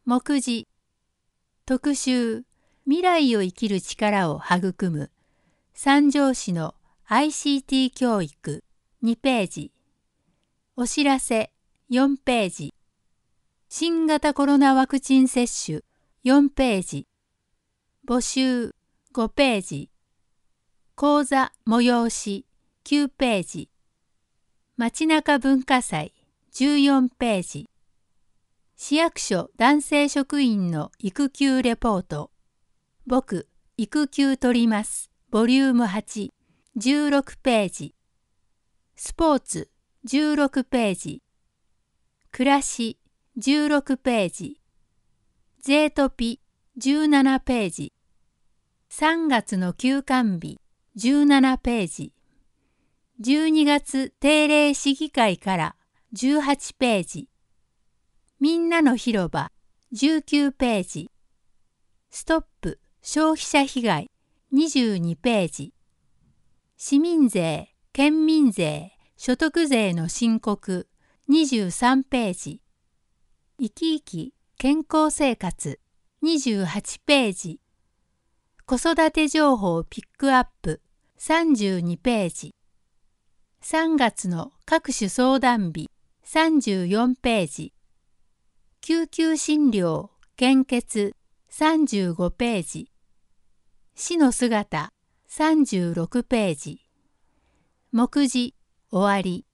目次特集未来を生きる力を育む三条市の ICT 教育2ページお知らせ4ページ新型コロナワクチン接種4ページ募集5ページ講座催し9ページ街中文化祭14ページ市役所男性職員の育休レポート僕育休取りますボリューム8 16ページスポーツ16ページ暮らし16ページゼートピ17ページ3月の休館日17ページ12月定例市議会から18ページみんなの広場19ページストップ消費者被害22ページ市民税、県民税、所得税の申告23ページ生き生き健康生活28ページ子育て情報ピックアップ32ページ3月の各種相談日34ページ救急診療献血35ページ死の姿36ページ目次終わり